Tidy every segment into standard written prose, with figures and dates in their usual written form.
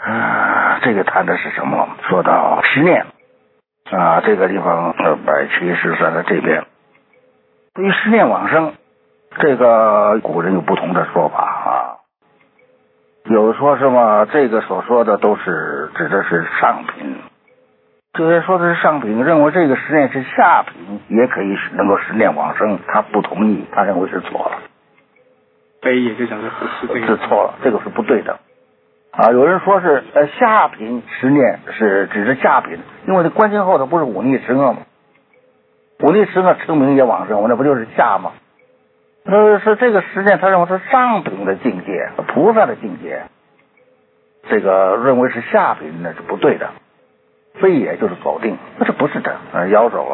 这个谈的是什么？说到十念这个地方百七十算在这边。对于十念往生，这个古人有不同的说法有说什么这个所说的都是指的是上品，这些说的是上品，认为这个十念是下品，也可以能够十念往生，他不同意，他认为是错了。 非也就讲是不是这个是错了，这个是不对的有人说是下品十念是指的下品，因为这观经后头不是忤逆十恶吗？忤逆十恶称名也往生，那不就是下吗？是这个十念他认为是上品的境界，菩萨的境界，这个认为是下品那是不对的，非也就是否定，那是不是的摇手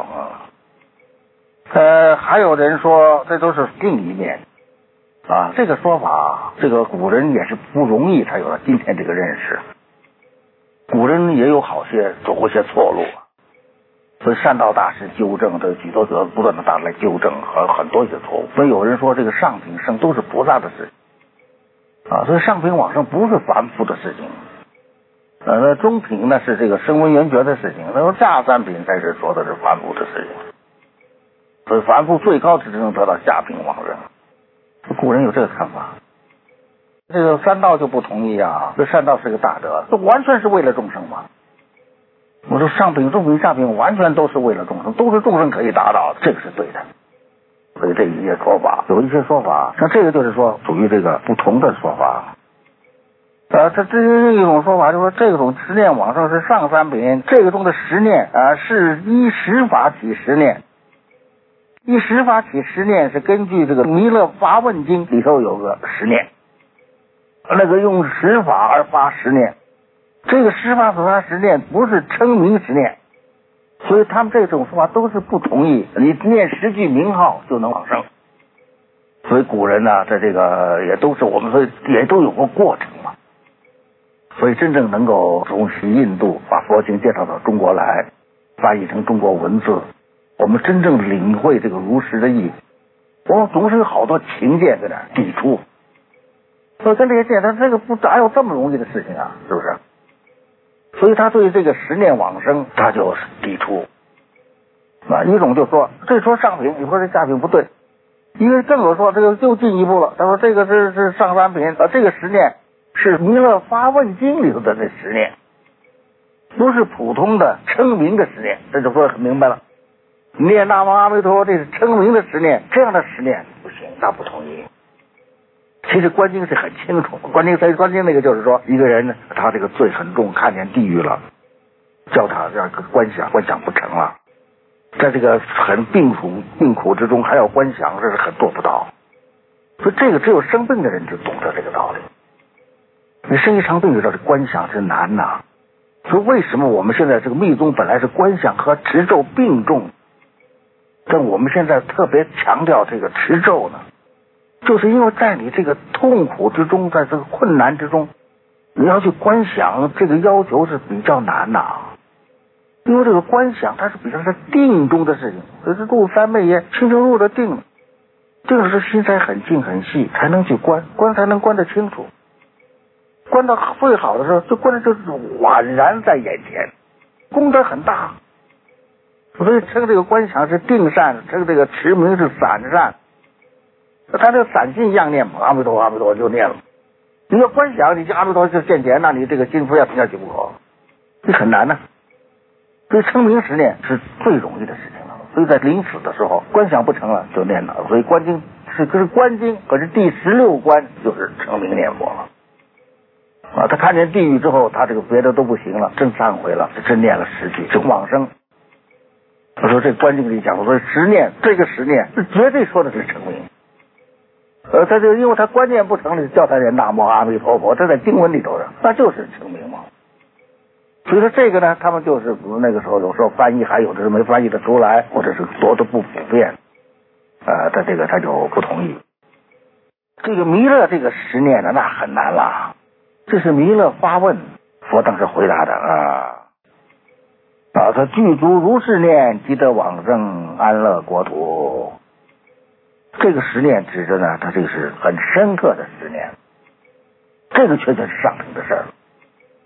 还有人说这都是另一面这个说法，这个古人也是不容易才有了今天这个认识。古人也有好些走过些错路所以善道大师纠正的许多不断的大来纠正和很多一些错误。所以有人说这个上品生都是菩萨的事情所以上品往生不是凡夫的事情那中品呢是这个声闻缘觉的事情，那么下三品才是说的是凡夫的事情。所以凡夫最高只能得到下品往生。古人有这个看法，这个三道就不同意这善道是个大德，这完全是为了众生嘛。我说上品中品下品完全都是为了众生，都是众生可以达到，这个是对的。所以这一些说法，有一些说法像这个就是说属于这个不同的说法这是一种说法，就是说这种十念往生是上三品，这个中的十念是依十法起十念。依十法起十念是根据这个弥勒发问经里头有个十念，那个用十法而发十念，这个十法所发十念不是称名十念，所以他们这种说法都是不同意，你念10句名号就能往生。所以古人呢在这个也都是我们说也都有过过程嘛，所以真正能够从印度把佛经介绍到中国来，翻译成中国文字，我们真正领会这个如实的意义，我们总是有好多情见在那抵触。所以跟这些见，他这个哪有这么容易的事情是不是？所以他对这个十念往生他就是抵触一种就说这说上品，你说这下品不对，因为更有说这个就进一步了，他说这个是上三品这个十念是弥勒发问经里头的这十念，不是普通的称名的十念，这就说很明白了。念南无阿弥陀佛这是称名的十念，这样的十念不行，他不同意。其实观经是很清楚，观经那个就是说一个人呢他这个罪很重，看见地狱了，叫他这个观想不成了，在这个很病苦之中还要观想，这是很做不到。所以这个只有生病的人就懂得这个道理。你生一场病知道这观想是难所以为什么我们现在这个密宗本来是观想和持咒并重，但我们现在特别强调这个持咒呢，就是因为在你这个痛苦之中，在这个困难之中，你要去观想，这个要求是比较难因为这个观想它是比较是定中的事情，可是入三昧也清清入的定是心才很静很细，才能去观才能观得清楚。观到最好的时候，就观的就是宛然在眼前，功德很大。所以称这个观想是定善，称这个持名是散善。他这个散心一样念嘛，阿弥陀佛阿弥陀佛就念了。你要观想，你就阿弥陀佛就现前，那你这个心非要停下去不可，这很难所以称名十念是最容易的事情了。所以在临死的时候，观想不成了就念了。所以观经是观经，可是第16关就是称名念佛了。他看见地狱之后，他这个别的都不行了，真忏悔了，真念了10句，就往生。他说这观经里讲，我说十念，这个十念是绝对说的是称名。他就因为他观念不成了，叫他念南无阿弥陀佛，这在经文里头的，那就是称名嘛。所以说这个呢，他们就是那个时候有时候翻译，还有的是没翻译的出来，或者是说的不普遍，他这个他就不同意。这个弥勒这个十念呢，那很难了。这是弥勒发问，佛当时回答的他具足如是念，即得往生安乐国土。这个十念指着呢，他这个是很深刻的十念，这个确实是上品的事儿。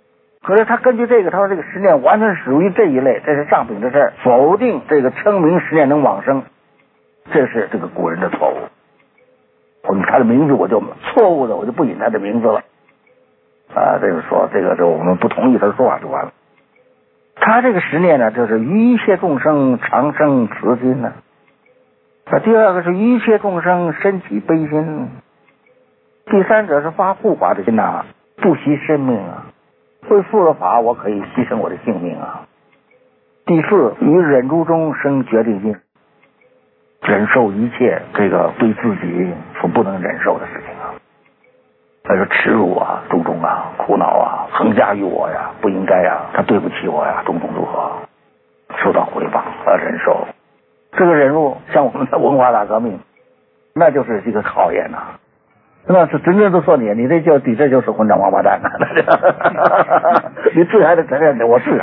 可是他根据这个，他说这个十念完全属于这一类，这是上品的事儿，否定这个称名十念能往生，这是这个古人的错误。他的名字我就错误的，我就不引他的名字了。这个说这个我们不同意他的说法就完了。他这个十念呢，就是于一切众生常生慈心呢。第二个是于一切众生身起悲心。第三者是发护法的心呐，不惜生命啊，为护了法我可以牺牲我的性命啊。第四，于忍辱中生决定心，忍受一切这个对自己所不能忍受的事情啊，那个耻辱啊、种种啊、苦恼啊、横加于我呀、不应该呀、他对不起我呀，种种如何受到回报忍受。这个忍辱像我们的文化大革命，那就是一个考验呐。那是真正的说你这就是混账王八蛋你治还得承认的，我治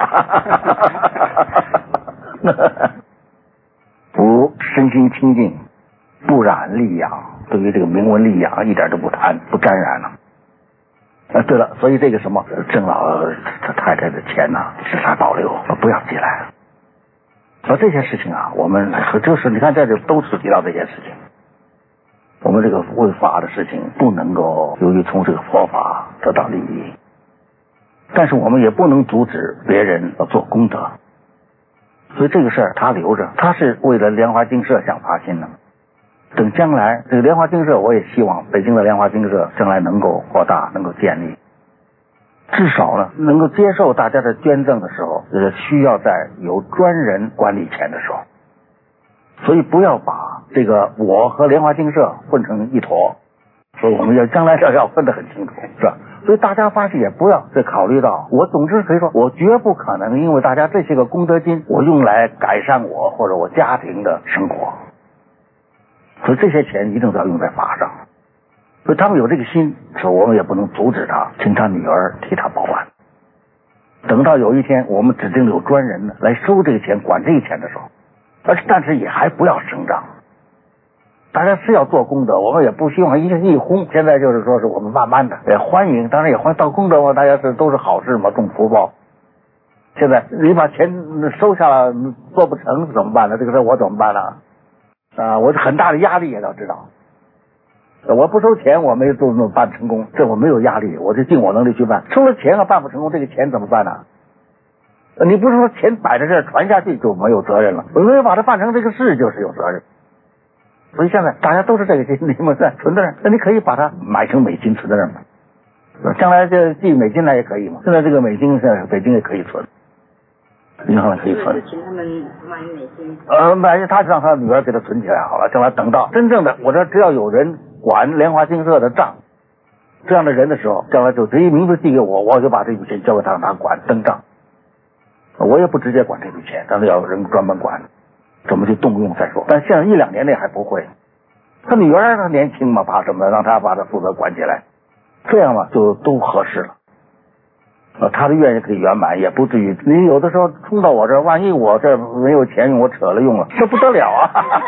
五，身心清净，不染利养，对于这个名闻利养一点都不贪不沾染了。对了，所以这个什么郑老太太的钱呢，是他保留，不要寄来。这些事情啊，我们就是你看这就都是提到这些事情。我们这个为法的事情不能够由于从这个佛法得到利益，但是我们也不能阻止别人做功德，所以这个事儿他留着，他是为了莲华精舍想发心的。等将来这个莲华精舍，我也希望北京的莲华精舍将来能够扩大，能够建立，至少呢能够接受大家的捐赠的时候，需要在有专人管理钱的时候。所以不要把这个我和莲华精舍混成一坨，所以我们要将来要分得很清楚，是吧？所以大家发现也不要再考虑到我，总之可以说我绝不可能因为大家这些个功德金我用来改善我或者我家庭的生活，所以这些钱一定都要用在法上。所以他们有这个心，所以我们也不能阻止他，请他女儿替他保管。等到有一天我们指定有专人呢来收这个钱管这个钱的时候，但是也还不要声张，大家是要做功德，我们也不希望一轰。现在就是说是我们慢慢的也欢迎，当然也欢迎到功德嘛，大家都是好事嘛，种福报。现在你把钱收下了做不成怎么办呢？这个事我怎么办呢？我很大的压力也要知道，我不收钱我没做办成功，这我没有压力，我就尽我能力去办。收了钱了办不成功，这个钱怎么办呢？你不是说钱摆在这儿传下去就没有责任了，我没有把它办成这个事就是有责任。所以现在大家都是这个心，你们在存在那儿，那你可以把它买成美金存在那儿嘛，将来这寄美金来也可以嘛。现在这个美金在北京也可以存，银行可以存。 请他们买美金。 买他让他女儿给他存起来好了，将来等到真正的我这只要有人管莲华精舍的账，这样的人的时候，将来就直接名字寄给我，我就把这笔钱交给他，让他管登账。我也不直接管这笔钱，但是要有人专门管，怎么去动用再说。但现在1-2年内还不会。他女儿他年轻嘛，怕什么？让他把他负责管起来，这样嘛就都合适了。他的愿也可以圆满，也不至于你有的时候冲到我这儿，万一我这没有钱用，我扯了用了，这不得了啊！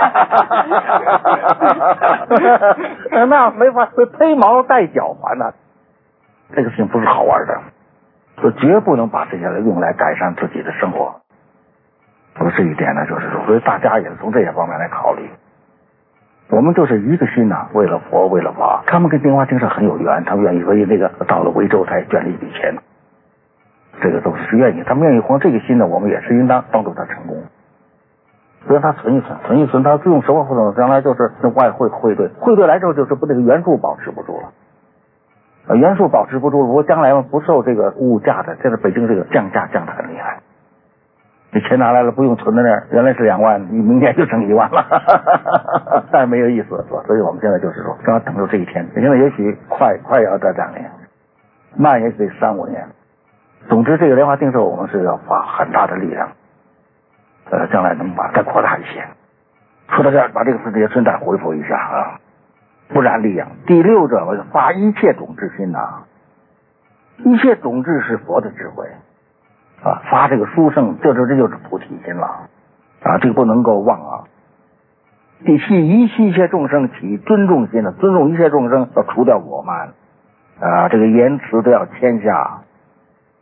那没法，会披毛戴脚环呢。这个事情不是好玩的。就绝不能把这些用来改善自己的生活。那么这一点呢，就是说，所以大家也是从这些方面来考虑。我们就是一个心呐，为了佛，为了法。他们跟莲华精舍很有缘，他们愿意，所以那个到了维州才捐了一笔钱，这个都是愿意，他们愿意还这个心呢，我们也是应当帮助他成功。所以他存一存，他用什么活动，将来就是那外汇汇兑来之后，就是不那个原数保持不住了。原数保持不住，如果将来不受这个物价的，现在北京这个降价降得很厉害。你钱拿来了不用存在那儿，原来是2万，你明年就剩1万了，但是没有意思，是吧？所以我们现在就是说，正要等着这一天。现在也许快也要在2年，慢也许得3-5年。总之，这个莲华精舍我们是要花很大的力量，将来能把它扩大一些。说到这儿，把这个事情也顺带回复一下啊。不然利养。第6者发一切种智心呐，一切种智是佛的智慧啊，发这个殊胜，这就是菩提心了啊，这个不能够忘啊。第7，一切众生起尊重心的，尊重一切众生，要除掉我慢啊，这个言辞都要谦下，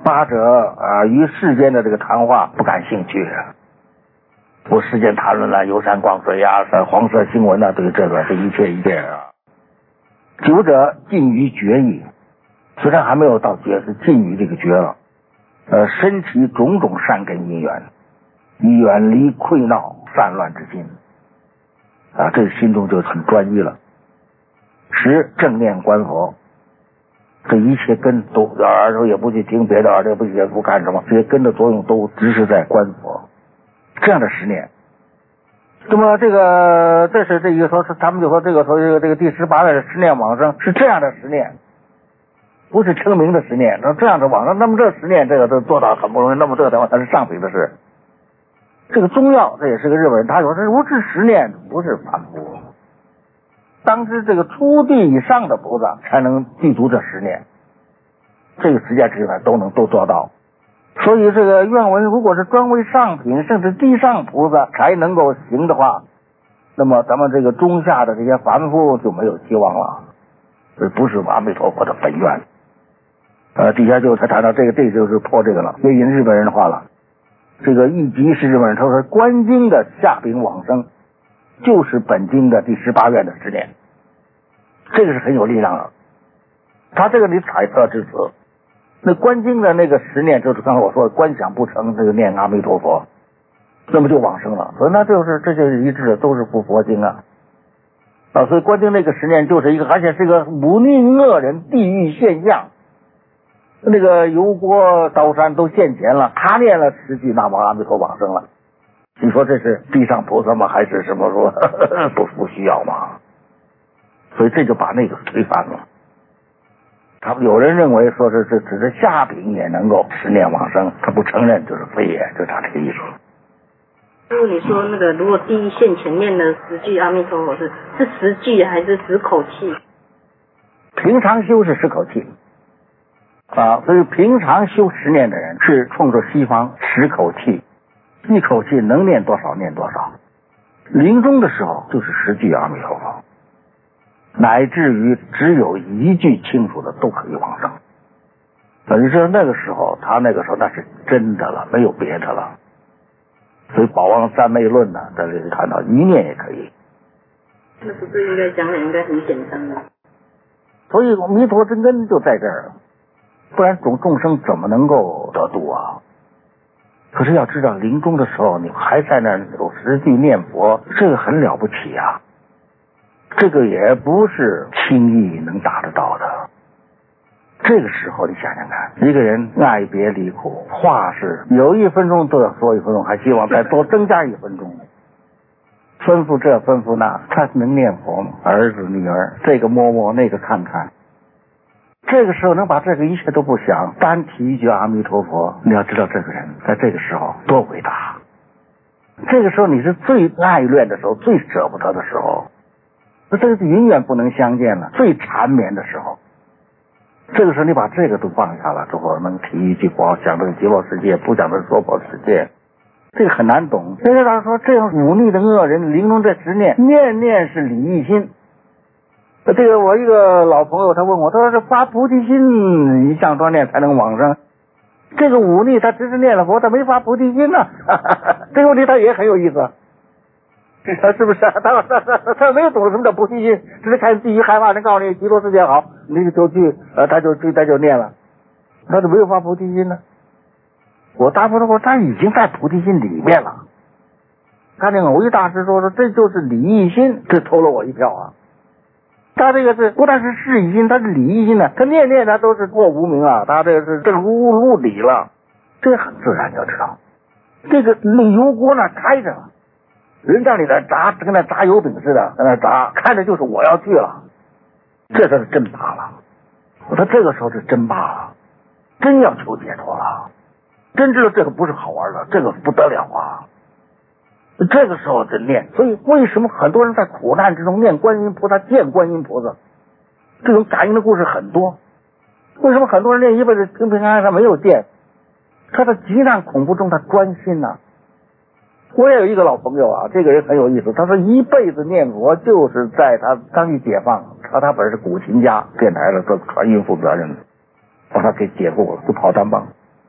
八者于世间的这个谈话不感兴趣，不世间谈论了游山逛水啊，黄色新闻啊，对这个这一切啊。九者近于绝矣，虽然还没有到绝，是近于这个绝了。身其种种善根因缘，以远离溃闹散乱之心这个心中就很专一了。十正念观佛，这一切根都耳朵也不去听别的，耳朵也不去不干什么，这些根的作用都只是在观佛，这样的10念。那么这是这一个说，是他们就说这个第18位的10念往生是这样的10念，不是称名的10念。那这样的往生，那么这10念这个都做到很不容易，那么这个它是上品的事。这个宗耀这也是个日本人，他说这不是10念，不是凡夫。当知这个初地以上的菩萨才能具足这10念，这个10界之法都做到。所以这个愿文如果是专为上品甚至地上菩萨才能够行的话，那么咱们这个中下的这些凡夫就没有希望了，这不是阿弥陀佛的本愿。底下就他谈到这就是破这个了，也引日本人的话了。这个一集是日本人，他说观经的下品往生就是本经的第18愿的10念，这个是很有力量的。他这个你揣测之词，那观经的那个10念就是刚才我说的观想不成，这个念阿弥陀佛，那么就往生了。所以那这就是一致的，都是不佛经啊。所以观经那个10念就是一个，而且是个忤逆恶人地狱现象。那个油锅刀山都现前了，他念了10句南无阿弥陀往生了。你说这是地上菩萨吗？还是什么说不需要吗？所以这就把那个推翻了。他们有人认为说是只是下品也能够10念往生，他不承认就是非也，就他这个意思。 师父，你说那个如果第一现前念的10句阿弥陀佛是10句还是10口气？ 平常修是10口气所以平常修10念的人是冲着西方10口气，一口气能念多少念多少。临终的时候就是10句阿弥陀佛，乃至于只有1句清楚的都可以往生。等于是那个时候他那个时候那是真的了，没有别的了。所以宝王三昧论呢，在这里看到1念也可以。 那不是应该讲的应该很简单吗？ 所以弥陀真根就在这儿，不然众生怎么能够得度啊？可是要知道临终的时候你还在那有10句念佛，这个很了不起啊，这个也不是轻易能达得到的。这个时候你想想看，一个人爱别离苦，话是有1分钟都要说1分钟，还希望再多增加1分钟，吩咐这吩咐那，他能念佛吗？儿子女儿这个摸摸那个看看，这个时候能把这个一切都不想，单提一句阿弥陀佛，你要知道这个人在这个时候多伟大。这个时候你是最爱恋的时候，最舍不得的时候，这个是永远不能相见了，最缠绵的时候。这个时候你把这个都放下了之后，能提一句佛，想这个极乐世界，不讲这个娑婆世界，这个很难懂。所以他说这样忤逆的恶人临终这10念，念念是礼义心。这个我一个老朋友他问我，他说这发菩提心一向多念才能往生，这个忤逆他只是念了佛，他没发菩提心呢这个问题他也很有意思，是不是他没有懂什么叫菩提心，只是看地狱害怕，人告诉你极乐世界好，你就去他就念了，他就没有发菩提心呢。我答复说他已经在菩提心里面了。他那个偶一大师说这就是礼义心，这投了我一票啊。他这个是不但是事义心，他是礼义心呢，他念念他都是过无名啊，他这个是正入理了，这很自然就知道。这个那油锅呢开着，人在里头炸，跟那炸油饼似的，在那炸，看着就是我要去了，这才是真怕了。我说这个时候是真怕了，真要求解脱了，真知道这个不是好玩的，这个不得了啊。这个时候真念，所以为什么很多人在苦难之中念观音菩萨，见观音菩萨，这种感应的故事很多。为什么很多人念一辈子平平安安他没有见？他在极难恐怖中他专心呐。我也有一个老朋友啊，这个人很有意思，他说一辈子念佛就是在他刚一解放，他本是古琴家，电台的做传音负责人，把他给解雇了，就跑单帮。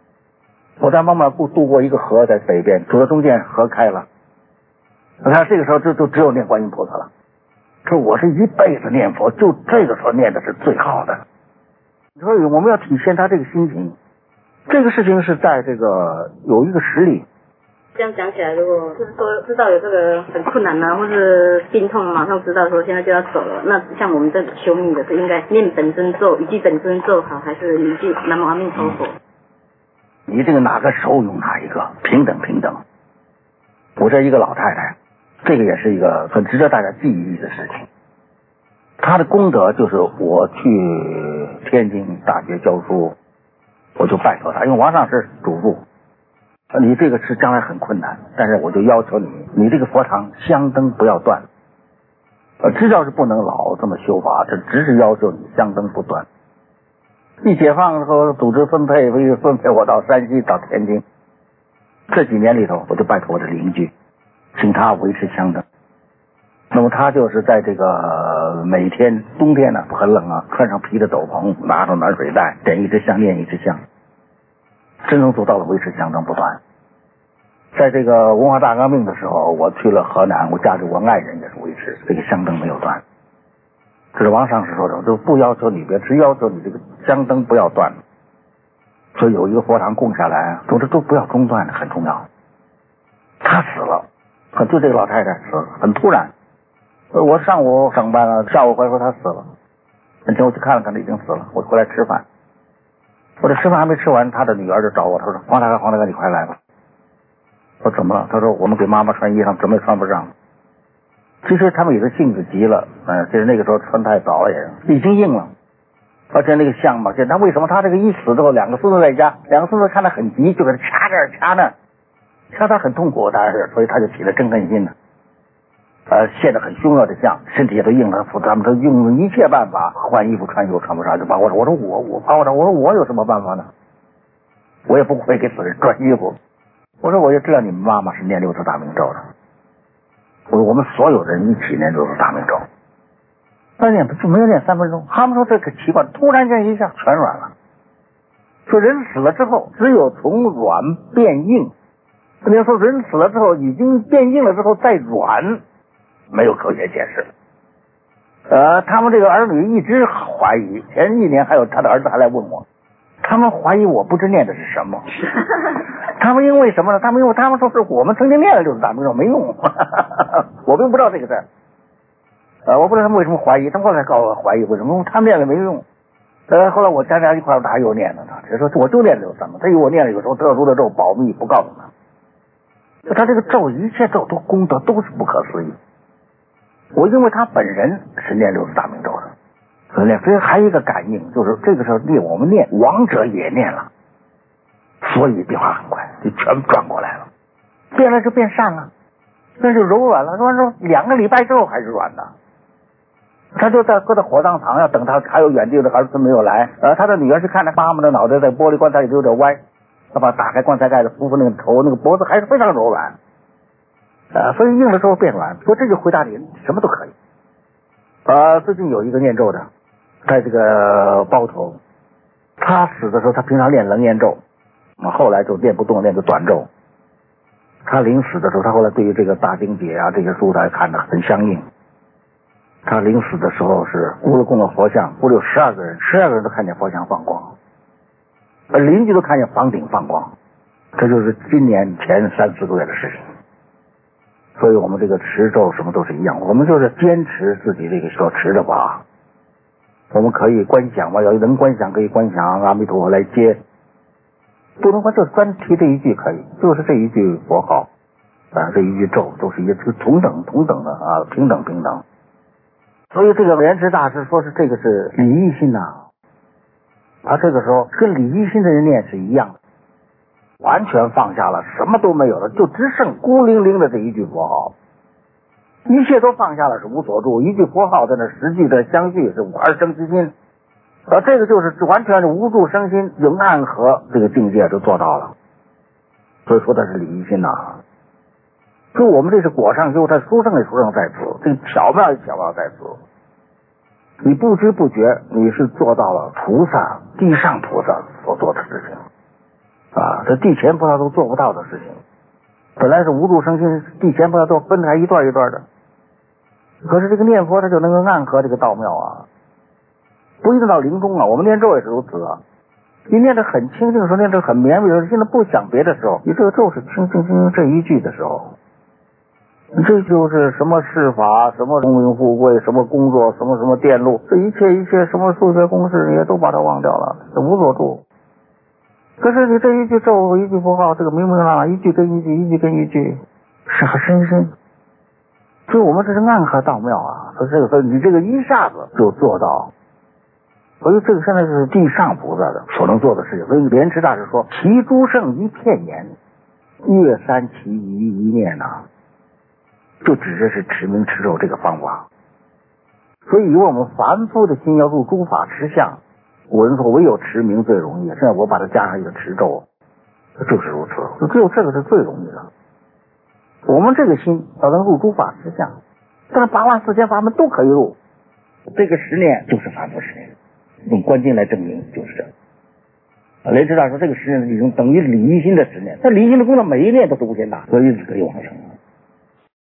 我在慢慢渡过一个河，在北边，走到中间，河开了。你看这个时候就只有念观音菩萨了。说我是一辈子念佛，就这个时候念的是最好的。所以我们要体现他这个心情。这个事情是在这个有一个实例。 这样讲起来，如果就是说知道有这个很困难啊，或是病痛，马上知道说现在就要走了，那像我们这修密的是应该念本尊咒，一句本尊咒好，还是一句南无阿弥陀佛？ 你这个哪个手用哪一个，平等平等。我这一个老太太，这个也是一个很值得大家记忆的事情。她的功德就是我去天津大学教书，我就拜托她，因为王上是嘱咐，你这个是将来很困难，但是我就要求你这个佛堂香灯不要断。知道是不能老这么修法，这只是要求你香灯不断。一解放之后，组织分配我到山西到天津，这几年里头，我就拜托我的邻居，请他维持香灯。那么他就是在这个每天冬天呢很冷啊，穿上皮的斗篷，拿着暖水袋，点一支香念一支香，真正做到了维持香灯不断。在这个文化大革命的时候，我去了河南，我家里我爱人也是维持这个香灯没有断。这是王上师说的，就不要求你别，只要求你这个香灯不要断。所以有一个佛堂供下来，总之都不要中断，很重要。他死了，就这个老太太死了，很突然。我上午上班了，下午回来说他死了。那天我去看了看，他已经死了。我回来吃饭，我这吃饭还没吃完，他的女儿就找我，他说黄大哥，你快来吧。我说怎么了？他说我们给妈妈穿衣裳，怎么也穿不上。其实他们也是性子急了，其实那个时候穿太早了，也已经硬了。而且那个相嘛，他为什么他这个一死之后，两个孙子在家，两个孙子看他很急，就给他掐这儿掐那儿，掐他很痛苦，当然是，所以他就起了憎恨心了。现得很凶恶的相，身体也都硬了，他们都用了一切办法换衣服穿衣服穿不上，就把我说我有什么办法呢？我也不会给死人穿衣服。我说我就知道你们妈妈是念六字大明咒的。我说我们所有人一起念六字大明咒。但念就没有念3分钟，他们说这个奇怪，突然间一下全软了。说人死了之后，只有从软变硬。你要说人死了之后已经变硬了之后再软，没有科学解释。他们这个儿女一直怀疑，前1年还有他的儿子还来问我，他们怀疑我不知念的是什么。他们因为什么呢？他们说是我们曾经念了六字大明咒没用。我并不知道这个事儿。我不知道他们为什么怀疑，他们后来告诉我怀疑为什么，他们念了没用。后来我大家一块儿他又念了，他说我就念六字，他以为我念了有时候特殊的咒保密不告诉他。他这个咒一切咒都功德都是不可思议。我因为他本人是念六字大明咒的，所以还有一个感应，就是这个时候我们念亡者也念了，所以变化很快，就全转过来了，变了就变善了，那就柔软了。说2个礼拜之后还是软的。他就在搁在火葬场，要等他还有远地的儿子没有来，他的女儿是看着妈妈的脑袋在玻璃棺材里有点歪，他把打开棺材盖子，扶扶那个头，那个脖子还是非常柔软，所以硬的时候变软。说这就回答你什么都可以。最近有一个念咒的，在这个包头，他死的时候他平常练楞严咒，后来就练不动，练个短咒。他临死的时候，他后来对于这个大经解啊这些书他看得很相应。他临死的时候是屋里供了佛像，屋里有12个人，12个人都看见佛像放光，邻居都看见房顶放光。这就是今年前3、4个月的事情。所以我们这个持咒什么都是一样，我们就是坚持自己这个所持的吧。我们可以观想嘛，要能观想可以观想阿弥陀佛来接，不能观就专提这一句可以，就是这一句佛号这一句咒都是一个同等的平等。所以这个莲池大师说是这个是礼义心呐，这个时候跟礼义心的人念是一样的，完全放下了，什么都没有了，就只剩孤零零的这一句佛号，一切都放下了，是无所住，一句佛号在那10句的相续是5而生之心，这个就是完全是无住生心，永暗合这个境界就做到了。所以说的是礼义心呐。就我们这是果上修，它殊胜的殊胜在此，这个巧妙在此。你不知不觉你是做到了菩萨地上菩萨所做的事情这地前菩萨都做不到的事情。本来是无住生心，地前菩萨都分开一段一段的，可是这个念佛它就能够暗合这个道妙啊，不一定到临终啊，我们念咒也是如此啊。你念得很清净的时候，念得很绵密的时候，现在不想别的时候，你这个咒是清清清清这一句的时候，这就是什么事法，什么功名富贵，什么工作，什么什么电路，这一切什么数学公式你也都把它忘掉了，这无所住。可是你这一句咒，一句符号，这个明明朗朗，一句跟一句，一句跟一句，是很深深。所以我们这是暗合道妙啊，所以你这个一下子就做到。所以这个现在是地上菩萨的所能做的事情。所以莲池大师说：“其诸圣一片言，岳三其一念呐。”就指的是持名持咒这个方法。所以以我们凡夫的心要入诸法持相，古人说唯有持名最容易。现在我把它加上一个持咒，就是如此，只有这个是最容易的。我们这个心要能入诸法实相，但是84000法门都可以入，这个10年就是凡夫10年，用观经来证明就是这样。雷知道说这个10年已经等于理一心的10年，但理一心的功能每一年都是无限大，所以可以往上。